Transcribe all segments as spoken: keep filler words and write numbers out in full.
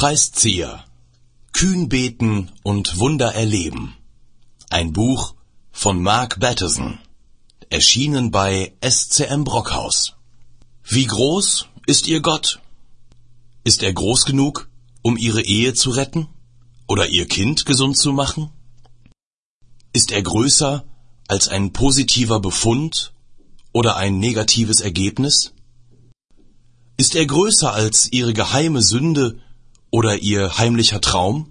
Kreiszieher. Kühn beten und Wunder erleben. Ein Buch von Mark Batterson. Erschienen bei S C M Brockhaus. Wie groß ist Ihr Gott? Ist er groß genug, um Ihre Ehe zu retten? Oder Ihr Kind gesund zu machen? Ist er größer als ein positiver Befund oder ein negatives Ergebnis? Ist er größer als Ihre geheime Sünde oder Ihr heimlicher Traum?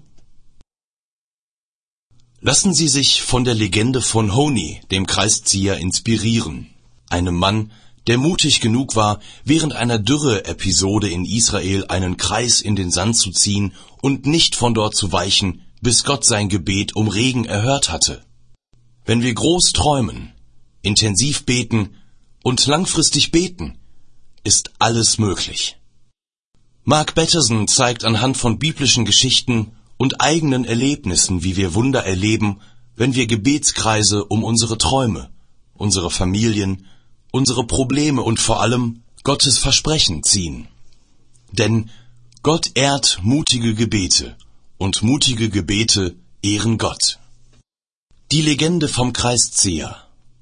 Lassen Sie sich von der Legende von Honi, dem Kreiszieher, inspirieren. Einem Mann, der mutig genug war, während einer Dürre-Episode in Israel einen Kreis in den Sand zu ziehen und nicht von dort zu weichen, bis Gott sein Gebet um Regen erhört hatte. Wenn wir groß träumen, intensiv beten und langfristig beten, ist alles möglich. Mark Batterson zeigt anhand von biblischen Geschichten und eigenen Erlebnissen, wie wir Wunder erleben, wenn wir Gebetskreise um unsere Träume, unsere Familien, unsere Probleme und vor allem Gottes Versprechen ziehen. Denn Gott ehrt mutige Gebete und mutige Gebete ehren Gott. Die Legende vom Kreiszieher.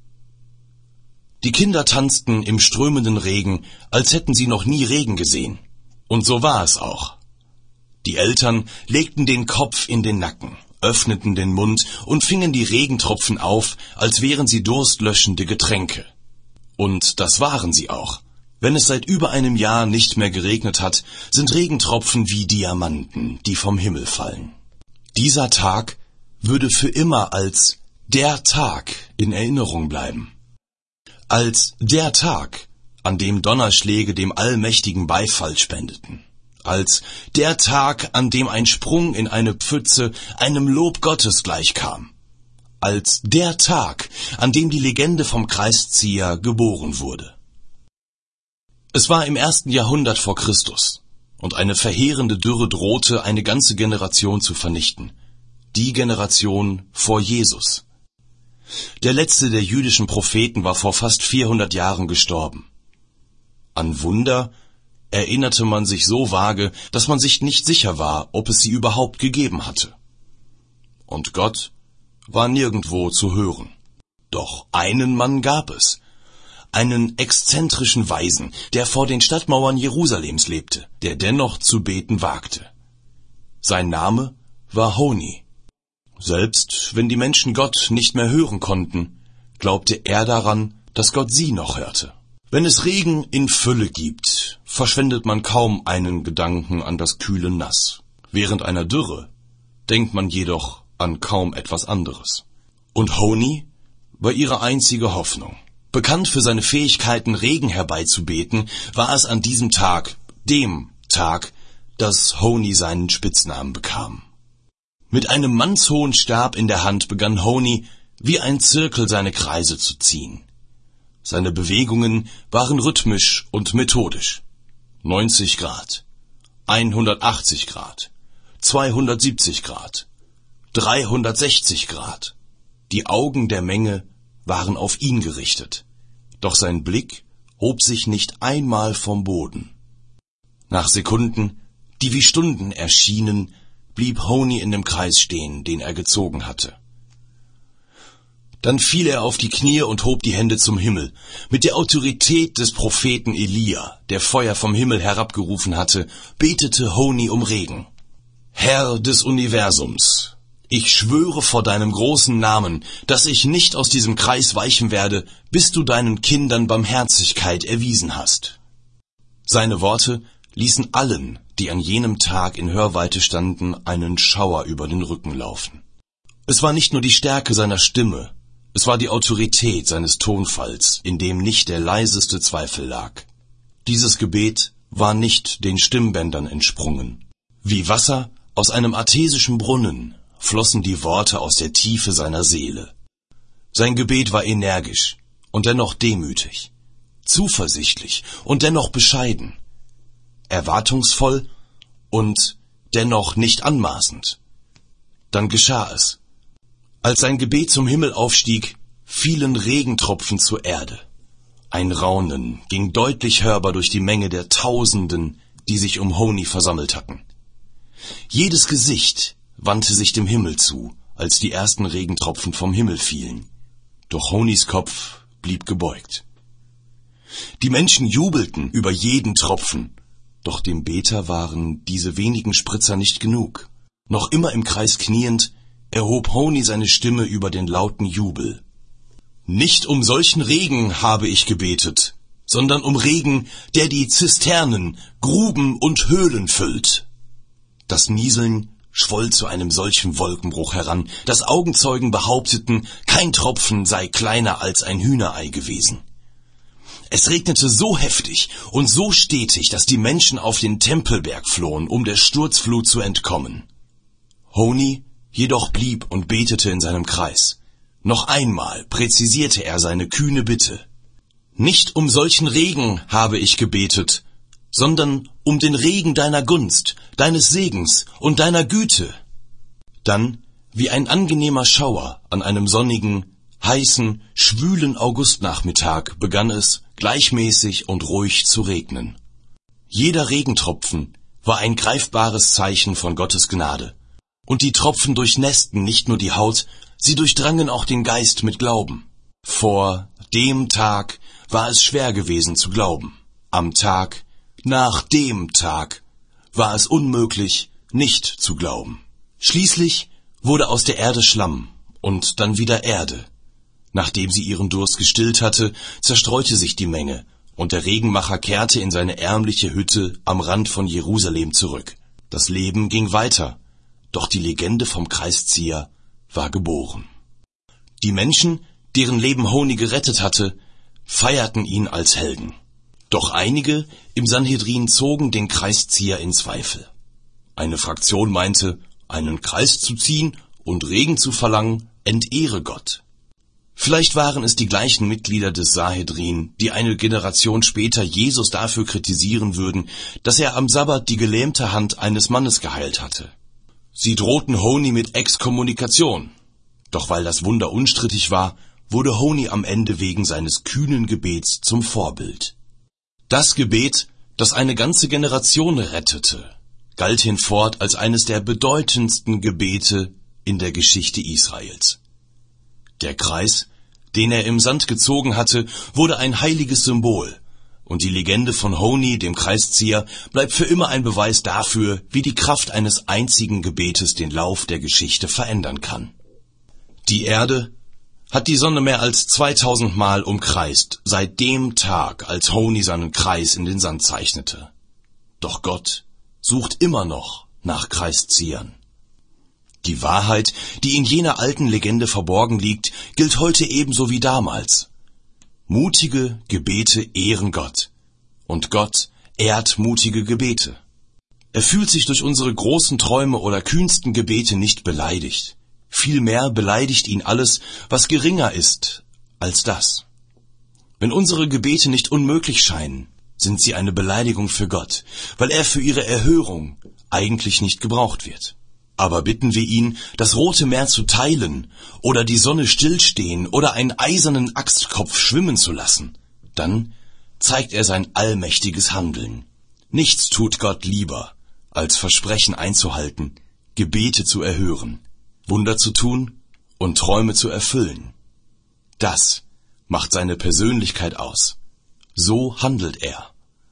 Die Kinder tanzten im strömenden Regen, als hätten sie noch nie Regen gesehen. Und so war es auch. Die Eltern legten den Kopf in den Nacken, öffneten den Mund und fingen die Regentropfen auf, als wären sie durstlöschende Getränke. Und das waren sie auch. Wenn es seit über einem Jahr nicht mehr geregnet hat, sind Regentropfen wie Diamanten, die vom Himmel fallen. Dieser Tag würde für immer als der Tag in Erinnerung bleiben. Als der Tag, an dem Donnerschläge dem Allmächtigen Beifall spendeten. Als der Tag, an dem ein Sprung in eine Pfütze einem Lob Gottes gleichkam. Als der Tag, an dem die Legende vom Kreiszieher geboren wurde. Es war im ersten Jahrhundert vor Christus, und eine verheerende Dürre drohte, eine ganze Generation zu vernichten. Die Generation vor Jesus. Der letzte der jüdischen Propheten war vor fast vierhundert Jahren gestorben. An Wunder erinnerte man sich so vage, dass man sich nicht sicher war, ob es sie überhaupt gegeben hatte. Und Gott war nirgendwo zu hören. Doch einen Mann gab es, einen exzentrischen Weisen, der vor den Stadtmauern Jerusalems lebte, der dennoch zu beten wagte. Sein Name war Honi. Selbst wenn die Menschen Gott nicht mehr hören konnten, glaubte er daran, dass Gott sie noch hörte. Wenn es Regen in Fülle gibt, verschwendet man kaum einen Gedanken an das kühle Nass. Während einer Dürre denkt man jedoch an kaum etwas anderes. Und Honi war ihre einzige Hoffnung. Bekannt für seine Fähigkeiten, Regen herbeizubeten, war es an diesem Tag, dem Tag, dass Honi seinen Spitznamen bekam. Mit einem mannshohen Stab in der Hand begann Honi, wie ein Zirkel seine Kreise zu ziehen. Seine Bewegungen waren rhythmisch und methodisch. neunzig Grad, hundertachtzig Grad, zweihundertsiebzig Grad, dreihundertsechzig Grad. Die Augen der Menge waren auf ihn gerichtet, doch sein Blick hob sich nicht einmal vom Boden. Nach Sekunden, die wie Stunden erschienen, blieb Honi in dem Kreis stehen, den er gezogen hatte. Dann fiel er auf die Knie und hob die Hände zum Himmel. Mit der Autorität des Propheten Elia, der Feuer vom Himmel herabgerufen hatte, betete Honi um Regen. Herr des Universums, ich schwöre vor deinem großen Namen, dass ich nicht aus diesem Kreis weichen werde, bis du deinen Kindern Barmherzigkeit erwiesen hast. Seine Worte ließen allen, die an jenem Tag in Hörweite standen, einen Schauer über den Rücken laufen. Es war nicht nur die Stärke seiner Stimme, es war die Autorität seines Tonfalls, in dem nicht der leiseste Zweifel lag. Dieses Gebet war nicht den Stimmbändern entsprungen. Wie Wasser aus einem artesischen Brunnen flossen die Worte aus der Tiefe seiner Seele. Sein Gebet war energisch und dennoch demütig, zuversichtlich und dennoch bescheiden, erwartungsvoll und dennoch nicht anmaßend. Dann geschah es. Als sein Gebet zum Himmel aufstieg, fielen Regentropfen zur Erde. Ein Raunen ging deutlich hörbar durch die Menge der Tausenden, die sich um Honi versammelt hatten. Jedes Gesicht wandte sich dem Himmel zu, als die ersten Regentropfen vom Himmel fielen. Doch Honis Kopf blieb gebeugt. Die Menschen jubelten über jeden Tropfen, doch dem Beter waren diese wenigen Spritzer nicht genug. Noch immer im Kreis kniend, erhob Honi seine Stimme über den lauten Jubel. Nicht um solchen Regen habe ich gebetet, sondern um Regen, der die Zisternen, Gruben und Höhlen füllt. Das Nieseln schwoll zu einem solchen Wolkenbruch heran, dass Augenzeugen behaupteten, kein Tropfen sei kleiner als ein Hühnerei gewesen. Es regnete so heftig und so stetig, dass die Menschen auf den Tempelberg flohen, um der Sturzflut zu entkommen. Honi jedoch blieb und betete in seinem Kreis. Noch einmal präzisierte er seine kühne Bitte. Nicht um solchen Regen habe ich gebetet, sondern um den Regen deiner Gunst, deines Segens und deiner Güte. Dann, wie ein angenehmer Schauer an einem sonnigen, heißen, schwülen Augustnachmittag, begann es, gleichmäßig und ruhig zu regnen. Jeder Regentropfen war ein greifbares Zeichen von Gottes Gnade. Und die Tropfen durchnässten nicht nur die Haut, sie durchdrangen auch den Geist mit Glauben. Vor dem Tag war es schwer gewesen zu glauben. Am Tag, nach dem Tag, war es unmöglich, nicht zu glauben. Schließlich wurde aus der Erde Schlamm und dann wieder Erde. Nachdem sie ihren Durst gestillt hatte, zerstreute sich die Menge, und der Regenmacher kehrte in seine ärmliche Hütte am Rand von Jerusalem zurück. Das Leben ging weiter, doch die Legende vom Kreiszieher war geboren. Die Menschen, deren Leben Honi gerettet hatte, feierten ihn als Helden. Doch einige im Sanhedrin zogen den Kreiszieher in Zweifel. Eine Fraktion meinte, einen Kreis zu ziehen und Regen zu verlangen, entehre Gott. Vielleicht waren es die gleichen Mitglieder des Sanhedrin, die eine Generation später Jesus dafür kritisieren würden, dass er am Sabbat die gelähmte Hand eines Mannes geheilt hatte. Sie drohten Honi mit Exkommunikation. Doch weil das Wunder unstrittig war, wurde Honi am Ende wegen seines kühnen Gebets zum Vorbild. Das Gebet, das eine ganze Generation rettete, galt hinfort als eines der bedeutendsten Gebete in der Geschichte Israels. Der Kreis, den er im Sand gezogen hatte, wurde ein heiliges Symbol, und die Legende von Honi, dem Kreiszieher, bleibt für immer ein Beweis dafür, wie die Kraft eines einzigen Gebetes den Lauf der Geschichte verändern kann. Die Erde hat die Sonne mehr als zweitausend Mal umkreist, seit dem Tag, als Honi seinen Kreis in den Sand zeichnete. Doch Gott sucht immer noch nach Kreisziehern. Die Wahrheit, die in jener alten Legende verborgen liegt, gilt heute ebenso wie damals. Mutige Gebete ehren Gott, und Gott ehrt mutige Gebete. Er fühlt sich durch unsere großen Träume oder kühnsten Gebete nicht beleidigt. Vielmehr beleidigt ihn alles, was geringer ist als das. Wenn unsere Gebete nicht unmöglich scheinen, sind sie eine Beleidigung für Gott, weil er für ihre Erhörung eigentlich nicht gebraucht wird. Aber bitten wir ihn, das Rote Meer zu teilen oder die Sonne stillstehen oder einen eisernen Axtkopf schwimmen zu lassen, dann zeigt er sein allmächtiges Handeln. Nichts tut Gott lieber, als Versprechen einzuhalten, Gebete zu erhören, Wunder zu tun und Träume zu erfüllen. Das macht seine Persönlichkeit aus. So handelt er.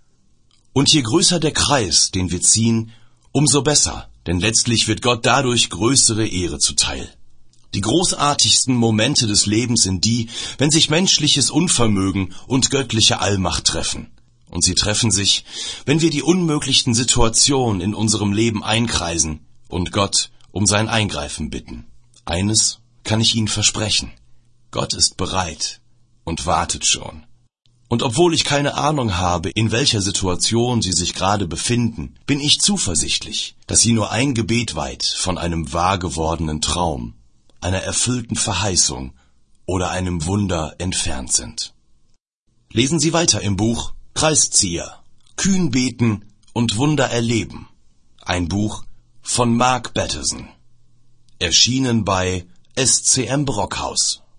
Und je größer der Kreis, den wir ziehen, umso besser, denn letztlich wird Gott dadurch größere Ehre zuteil. Die großartigsten Momente des Lebens sind die, wenn sich menschliches Unvermögen und göttliche Allmacht treffen. Und sie treffen sich, wenn wir die unmöglichsten Situationen in unserem Leben einkreisen und Gott um sein Eingreifen bitten. Eines kann ich Ihnen versprechen: Gott ist bereit und wartet schon. Und obwohl ich keine Ahnung habe, in welcher Situation Sie sich gerade befinden, bin ich zuversichtlich, dass Sie nur ein Gebet weit von einem wahr gewordenen Traum, einer erfüllten Verheißung oder einem Wunder entfernt sind. Lesen Sie weiter im Buch Kreiszieher, Kühn beten und Wunder erleben. Ein Buch von Mark Batterson. Erschienen bei S C M Brockhaus.